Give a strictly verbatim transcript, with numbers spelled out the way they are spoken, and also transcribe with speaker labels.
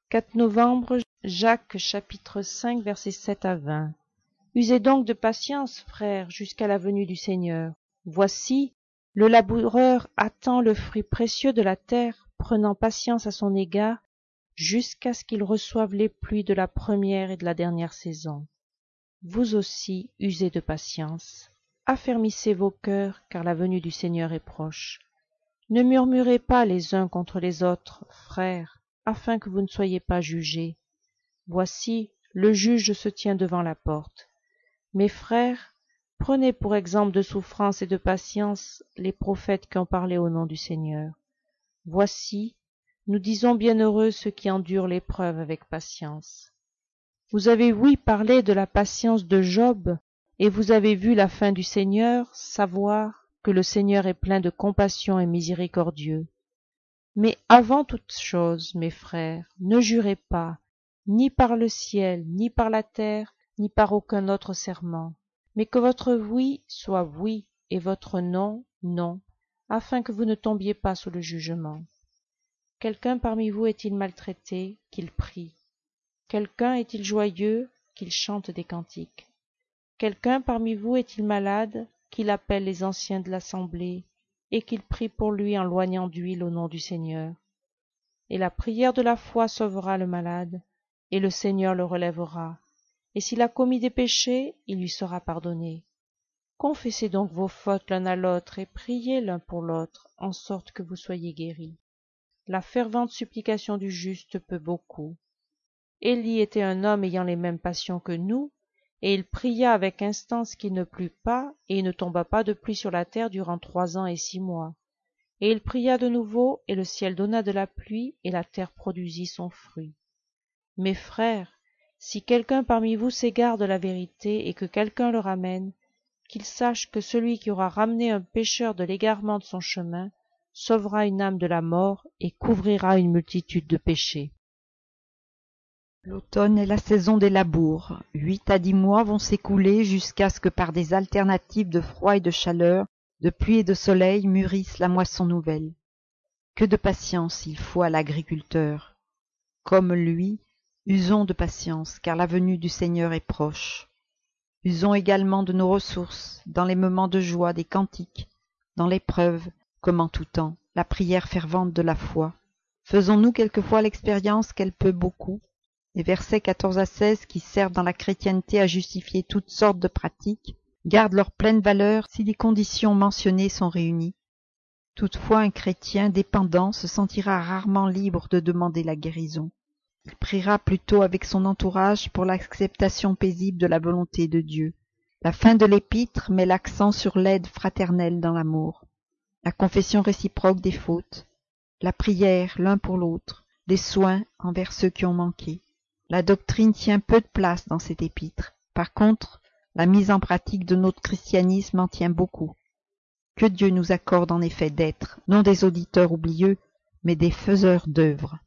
Speaker 1: quatre novembre, Jacques chapitre cinq versets sept à vingt. Usez donc de patience, frères, jusqu'à la venue du Seigneur. Voici, le laboureur attend le fruit précieux de la terre, prenant patience à son égard, jusqu'à ce qu'il reçoive les pluies de la première et de la dernière saison. Vous aussi, usez de patience. Affermissez vos cœurs, car la venue du Seigneur est proche. Ne murmurez pas les uns contre les autres, frères, afin que vous ne soyez pas jugés. Voici, le juge se tient devant la porte. Mes frères, prenez pour exemple de souffrance et de patience les prophètes qui ont parlé au nom du Seigneur. Voici, nous disons bienheureux ceux qui endurent l'épreuve avec patience. Vous avez ouï parler de la patience de Job, et vous avez vu la fin du Seigneur, savoir que le Seigneur est plein de compassion et miséricordieux. Mais avant toute chose, mes frères, ne jurez pas, ni par le ciel, ni par la terre, ni par aucun autre serment, mais que votre oui soit oui, et votre non, non, afin que vous ne tombiez pas sous le jugement. Quelqu'un parmi vous est-il maltraité, qu'il prie. Quelqu'un est-il joyeux, qu'il chante des cantiques. Quelqu'un parmi vous est-il malade, qu'il appelle les anciens de l'assemblée, et qu'il prie pour lui en loignant d'huile au nom du Seigneur. Et la prière de la foi sauvera le malade, et le Seigneur le relèvera. Et s'il a commis des péchés, il lui sera pardonné. Confessez donc vos fautes l'un à l'autre, et priez l'un pour l'autre, en sorte que vous soyez guéris. La fervente supplication du juste peut beaucoup. Élie était un homme ayant les mêmes passions que nous, et il pria avec instance qu'il ne plût pas, et il ne tomba pas de pluie sur la terre durant trois ans et six mois. Et il pria de nouveau, et le ciel donna de la pluie, et la terre produisit son fruit. Mes frères, si quelqu'un parmi vous s'égare de la vérité, et que quelqu'un le ramène, qu'il sache que celui qui aura ramené un pécheur de l'égarement de son chemin sauvera une âme de la mort et couvrira une multitude de péchés.
Speaker 2: L'automne est la saison des labours. Huit à dix mois vont s'écouler jusqu'à ce que par des alternatives de froid et de chaleur, de pluie et de soleil mûrisse la moisson nouvelle. Que de patience il faut à l'agriculteur. Comme lui, usons de patience, car la venue du Seigneur est proche. Usons également de nos ressources, dans les moments de joie des cantiques, dans l'épreuve, comme en tout temps, la prière fervente de la foi. Faisons-nous quelquefois l'expérience qu'elle peut beaucoup. Les versets quatorze à seize qui servent dans la chrétienté à justifier toutes sortes de pratiques gardent leur pleine valeur si les conditions mentionnées sont réunies. Toutefois, un chrétien dépendant se sentira rarement libre de demander la guérison. Il priera plutôt avec son entourage pour l'acceptation paisible de la volonté de Dieu. La fin de l'épître met l'accent sur l'aide fraternelle dans l'amour, la confession réciproque des fautes, la prière l'un pour l'autre, les soins envers ceux qui ont manqué. La doctrine tient peu de place dans cet épître. Par contre, la mise en pratique de notre christianisme en tient beaucoup. Que Dieu nous accorde en effet d'être, non des auditeurs oublieux, mais des faiseurs d'œuvres.